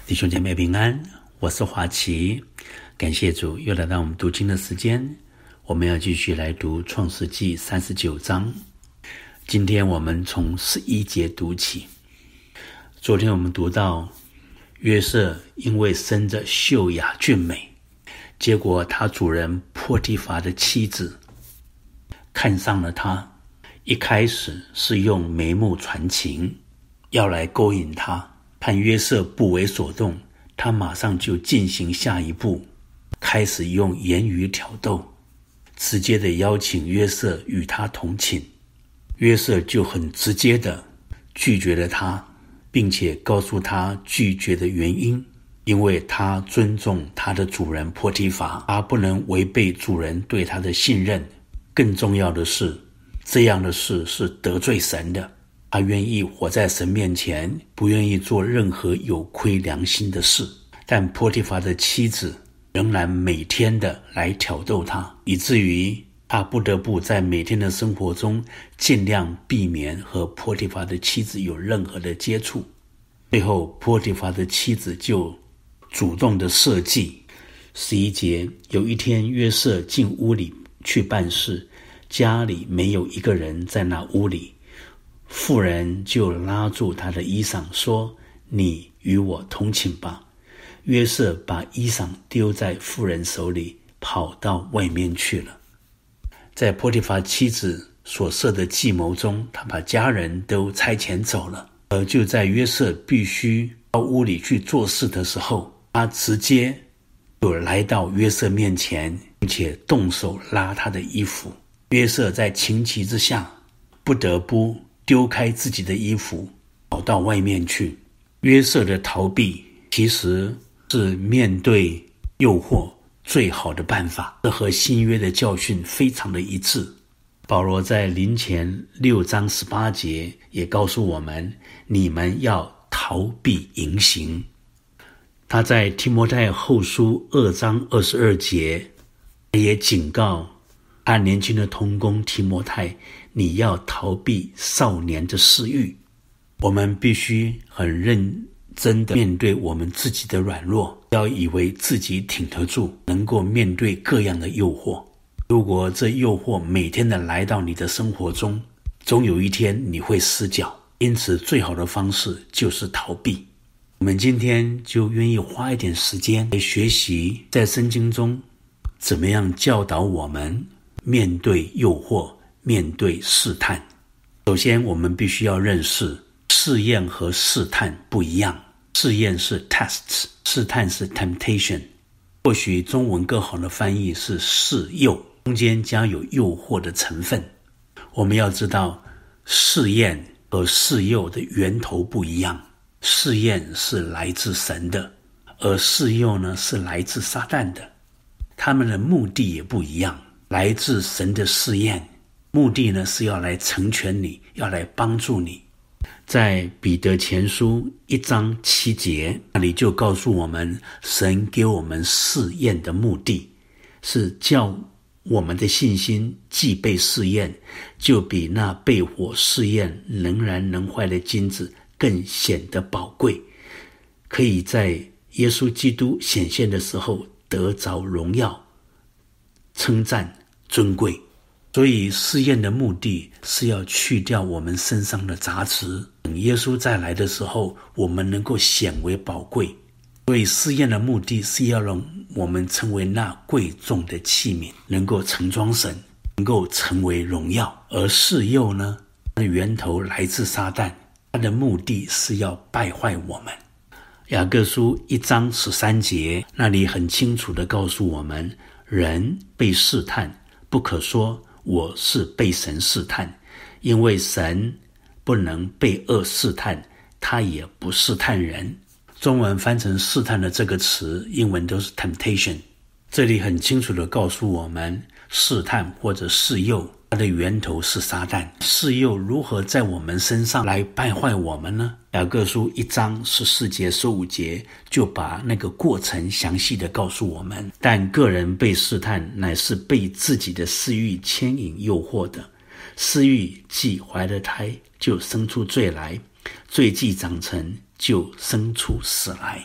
弟兄姐妹平安，我是华奇，感谢主又来到我们读经的时间，我们要继续来读创世纪39章，今天我们从11节读起。昨天我们读到约瑟因为生着秀雅俊美，结果他主人波提乏的妻子看上了他，一开始是用眉目传情，要来勾引他，看约瑟不为所动，他马上就进行下一步，开始用言语挑逗，直接的邀请约瑟与他同寝。约瑟就很直接的拒绝了他，并且告诉他拒绝的原因，因为他尊重他的主人波提乏，他不能违背主人对他的信任。更重要的是，这样的事是得罪神的，他愿意活在神面前，不愿意做任何有亏良心的事。但波提乏的妻子仍然每天的来挑逗他，以至于他不得不在每天的生活中尽量避免和波提乏的妻子有任何的接触。最后波提乏的妻子就主动的设计。11节，有一天约瑟进屋里去办事，家里没有一个人在那屋里，妇人就拉住他的衣裳说，你与我同寝吧。约瑟把衣裳丢在妇人手里，跑到外面去了。在波提乏妻子所设的计谋中，他把家人都差遣走了，而就在约瑟必须到屋里去做事的时候，他直接就来到约瑟面前，并且动手拉他的衣服。约瑟在情急之下不得不丢开自己的衣服，跑到外面去。约瑟的逃避其实是面对诱惑最好的办法，这和新约的教训非常的一致。保罗在林前6章18节也告诉我们，你们要逃避淫行。他在提摩太后书2章22节也警告他年轻的同工提摩太，你要逃避少年的私欲。我们必须很认真的面对我们自己的软弱，不要以为自己挺得住，能够面对各样的诱惑。如果这诱惑每天的来到你的生活中，总有一天你会失脚，因此最好的方式就是逃避。我们今天就愿意花一点时间来学习在圣经中怎么样教导我们面对诱惑，面对试探。首先我们必须要认识试验和试探不一样。试验是 tests， 试探是 temptation。 或许中文更好的翻译是试诱，中间加有诱惑的成分。我们要知道试验和试诱的源头不一样，试验是来自神的，而试诱呢是来自撒旦的，他们的目的也不一样。来自神的试验，目的呢是要来成全你，要来帮助你。在彼得前书1章7节，那里就告诉我们，神给我们试验的目的是叫我们的信心既被试验，就比那被火试验能燃能坏的金子更显得宝贵，可以在耶稣基督显现的时候得着荣耀、称赞、尊贵。所以试验的目的是要去掉我们身上的杂质，等耶稣再来的时候，我们能够显为宝贵。所以试验的目的是要让我们成为那贵重的器皿，能够盛装神，能够成为荣耀。而试诱呢，它的源头来自撒旦，它的目的是要败坏我们。雅各书1章13节，那里很清楚地告诉我们，人被试探，不可说我是被神试探，因为神不能被恶试探，他也不试探人。中文翻成试探的这个词，英文都是 temptation。 这里很清楚地告诉我们，试探或者试诱，它的源头是撒旦。试诱如何在我们身上来败坏我们呢？雅各书1章14节15节就把那个过程详细的告诉我们。但个人被试探，乃是被自己的私欲牵引诱惑的。私欲既怀了胎，就生出罪来；罪既长成，就生出死来。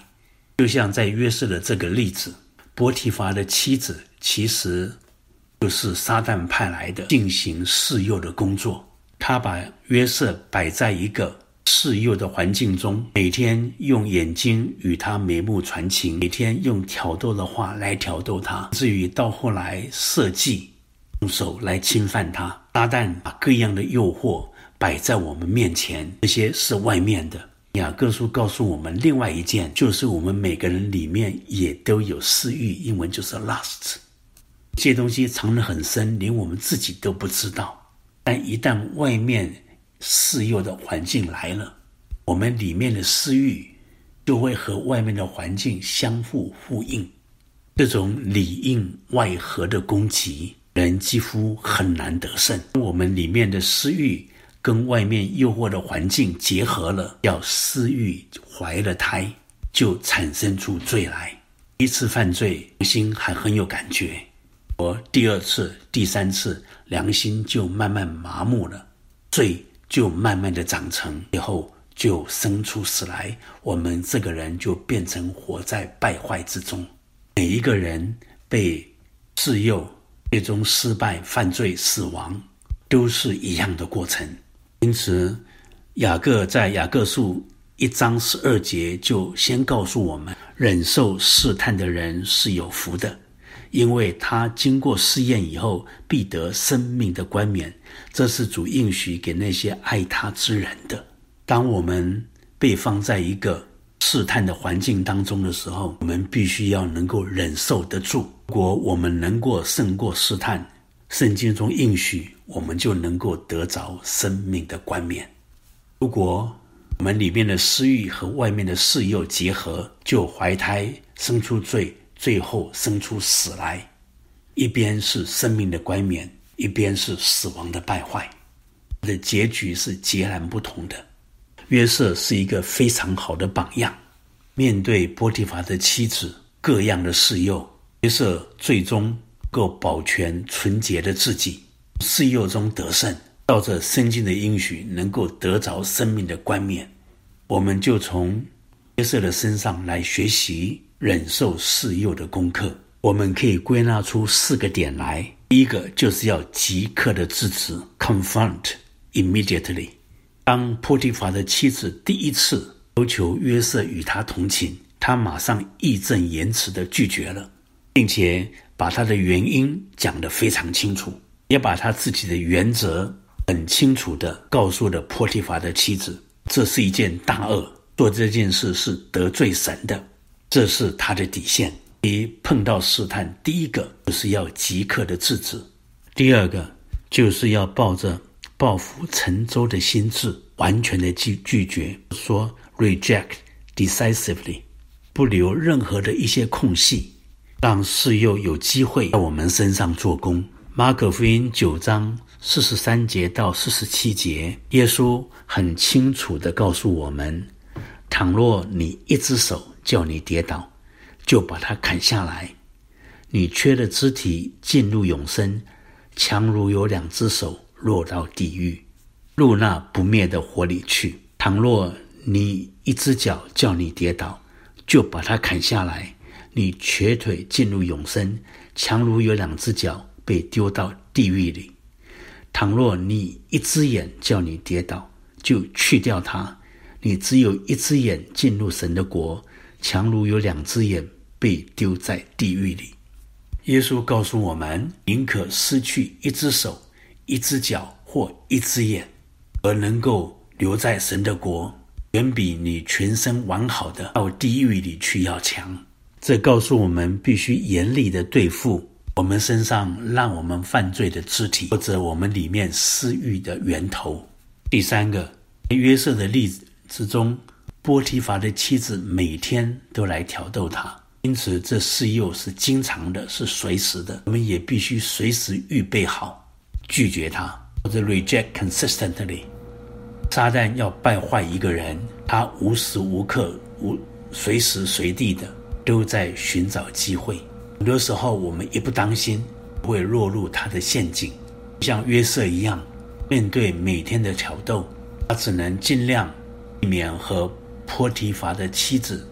就像在约瑟的这个例子，波提乏的妻子其实就是撒旦派来的进行试诱的工作。他把约瑟摆在一个试诱的环境中，每天用眼睛与他眉目传情，每天用挑逗的话来挑逗他，至于到后来设计用手来侵犯他。撒旦把各样的诱惑摆在我们面前，这些是外面的。雅各书告诉我们另外一件，就是我们每个人里面也都有私欲，英文就是 lust。 这些东西藏得很深，连我们自己都不知道，但一旦外面试诱的环境来了，我们里面的私欲就会和外面的环境相互呼应。这种里应外合的攻击，人几乎很难得胜。我们里面的私欲跟外面诱惑的环境结合了，要私欲怀了胎，就产生出罪来。第一次犯罪，良心还很有感觉，第二次、第三次，良心就慢慢麻木了，罪就慢慢的长成，以后就生出死来，我们这个人就变成活在败坏之中。每一个人被试诱，最终失败、犯罪、死亡，都是一样的过程。因此雅各在雅各书1章12节就先告诉我们，忍受试探的人是有福的，因为他经过试验以后必得生命的冠冕，这是主应许给那些爱他之人的。当我们被放在一个试探的环境当中的时候，我们必须要能够忍受得住。如果我们能够胜过试探，圣经中应许我们就能够得着生命的冠冕。如果我们里面的私欲和外面的试诱结合，就怀胎生出罪，最后生出死来，一边是生命的冠冕，一边是死亡的败坏，的结局是截然不同的。约瑟是一个非常好的榜样，面对波提乏的妻子各样的试诱，约瑟最终够保全纯洁的自己，试诱中得胜，照着圣经的应许能够得着生命的冠冕。我们就从约瑟的身上来学习忍受试诱的功课。我们可以归纳出4个点来。第一个就是要即刻的制止 confront immediately。 当波提乏的妻子第一次要求约瑟与他同寝，他马上义正言辞地拒绝了，并且把他的原因讲得非常清楚，也把他自己的原则很清楚地告诉了波提乏的妻子。这是一件大恶，做这件事是得罪神的，这是他的底线。碰到试探，第一个就是要即刻的制止，第二个就是要抱着报复沉舟的心志，完全的拒绝，说 reject decisively， 不留任何的一些空隙，让试诱有机会在我们身上做工。马可福音9章43节到47节，耶稣很清楚地告诉我们，倘若你一只手叫你跌倒，就把它砍下来；你缺了肢体进入永生，强如有2只手落到地狱，入那不灭的火里去。倘若你一只脚叫你跌倒，就把它砍下来；你瘸腿进入永生，强如有2只脚被丢到地狱里。倘若你一只眼叫你跌倒，就去掉它；你只有一只眼进入神的国，强如有2只眼被丢在地狱里。耶稣告诉我们，宁可失去一只手、一只脚或一只眼，而能够留在神的国，远比你全身完好的到地狱里去要强。这告诉我们必须严厉的对付我们身上让我们犯罪的肢体，或者我们里面私欲的源头。第三个，约瑟的例子之中，波提乏的妻子每天都来挑逗他，因此这试诱是经常的，是随时的，我们也必须随时预备好拒绝他，或者 reject consistently。 撒旦要败坏一个人，他无时无刻随时随地的都在寻找机会。很多时候我们一不当心会落入他的陷阱，像约瑟一样，面对每天的挑逗，他只能尽量避免和波提乏的妻子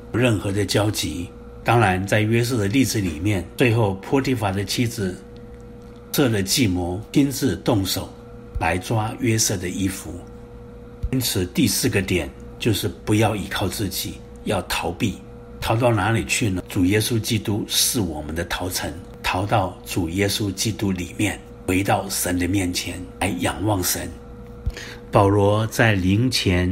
任何的交集。当然在约瑟的例子里面，最后波提乏的妻子设了计谋，亲自动手来抓约瑟的衣服。因此第4个点就是不要依靠自己，要逃避。逃到哪里去呢？主耶稣基督是我们的逃城，逃到主耶稣基督里面，回到神的面前来仰望神。保罗在林前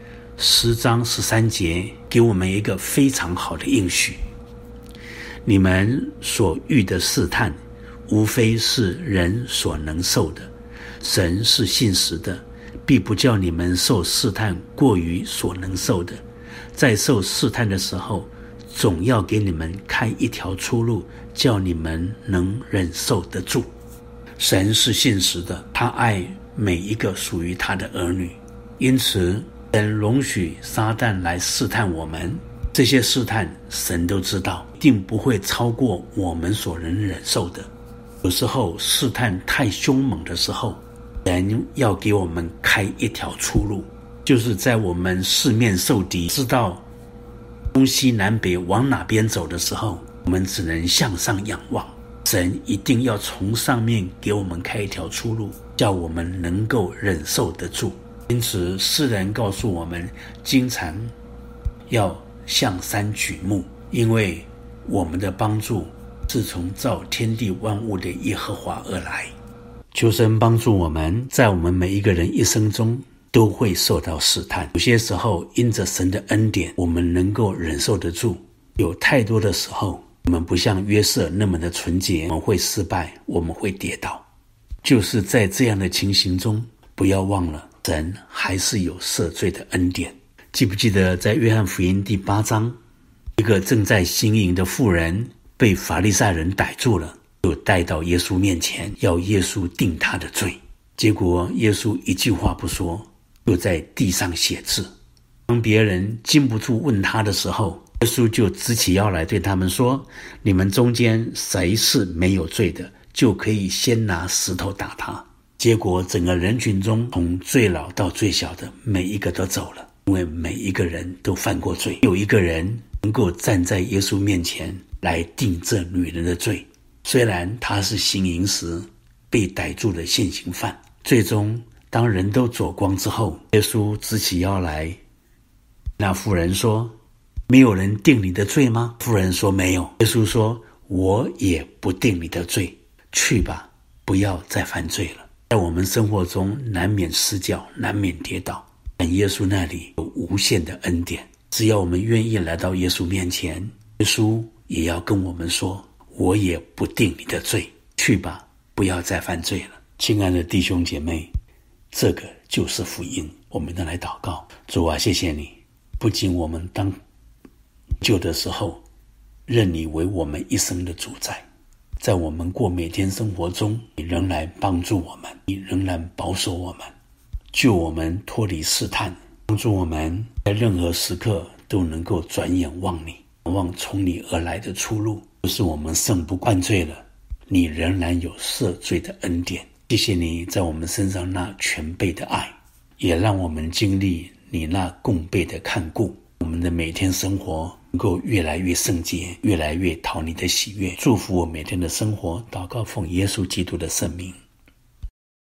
10章13节给我们一个非常好的应许，你们所遇的试探无非是人所能受的，神是信实的，必不叫你们受试探过于所能受的，在受试探的时候总要给你们开一条出路，叫你们能忍受得住。神是信实的，他爱每一个属于他的儿女，因此神容许撒旦来试探我们，这些试探神都知道，一定不会超过我们所能忍受的。有时候试探太凶猛的时候，神要给我们开一条出路，就是在我们四面受敌，知道东西南北往哪边走的时候，我们只能向上仰望，神一定要从上面给我们开一条出路，叫我们能够忍受得住。因此诗人告诉我们，经常要向山举目，因为我们的帮助是从造天地万物的耶和华而来。求神帮助我们，在我们每一个人一生中都会受到试探，有些时候因着神的恩典，我们能够忍受得住；有太多的时候，我们不像约瑟那么的纯洁，我们会失败，我们会跌倒。就是在这样的情形中，不要忘了，神还是有赦罪的恩典。记不记得在约翰福音第8章，一个正在行淫的妇人被法利赛人逮住了，就带到耶稣面前，要耶稣定他的罪。结果耶稣一句话不说，就在地上写字。当别人禁不住问他的时候，耶稣就直起腰来对他们说，你们中间谁是没有罪的，就可以先拿石头打他。结果整个人群中，从最老到最小的每一个都走了，因为每一个人都犯过罪。有一个人能够站在耶稣面前来定这女人的罪，虽然她是行淫时被逮住的现行犯。最终当人都走光之后，耶稣直起腰来，那妇人说，没有人定你的罪吗？妇人说没有。耶稣说，我也不定你的罪，去吧，不要再犯罪了。在我们生活中难免失脚，难免跌倒，但耶稣那里有无限的恩典，只要我们愿意来到耶稣面前，耶稣也要跟我们说，我也不定你的罪，去吧，不要再犯罪了。亲爱的弟兄姐妹，这个就是福音。我们来祷告，主啊，谢谢你，不仅我们当救的时候认你为我们一生的主宰，在我们过每天生活中，你仍然帮助我们，你仍然保守我们，救我们脱离试探，帮助我们在任何时刻都能够转眼望你，望从你而来的出路。就是我们胜不犯罪了，你仍然有赦罪的恩典。谢谢你在我们身上那全备的爱，也让我们经历你那共备的看顾，我们的每天生活能够越来越圣洁，越来越讨你的喜悦。祝福我每天的生活，祷告奉耶稣基督的圣名。